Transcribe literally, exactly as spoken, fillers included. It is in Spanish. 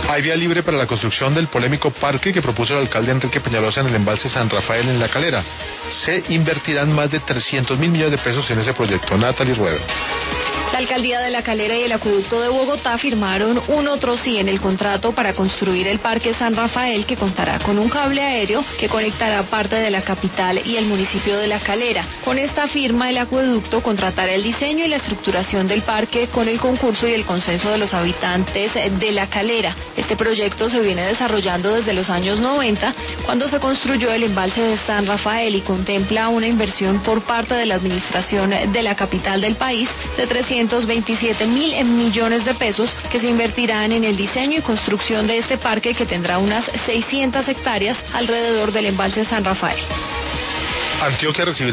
Hay vía libre para la construcción del polémico parque que propuso el alcalde Enrique Peñalosa en el embalse San Rafael en La Calera. Se invertirán más de trescientos mil millones de pesos en ese proyecto. Natalie Rueda. La alcaldía de La Calera y el acueducto de Bogotá firmaron un otro sí en el contrato para construir el Parque San Rafael, que contará con un cable aéreo que conectará parte de la capital y el municipio de La Calera. Con esta firma, el acueducto contratará el diseño y la estructuración del parque con el concurso y el consenso de los habitantes de La Calera. Este proyecto se viene desarrollando desde los años noventa, cuando se construyó el embalse de San Rafael, y contempla una inversión por parte de la administración de la capital del país de trescientos veintisiete mil millones de pesos, que se invertirán en el diseño y construcción de este parque, que tendrá unas seiscientas hectáreas alrededor del embalse San Rafael. Antioquia recibirá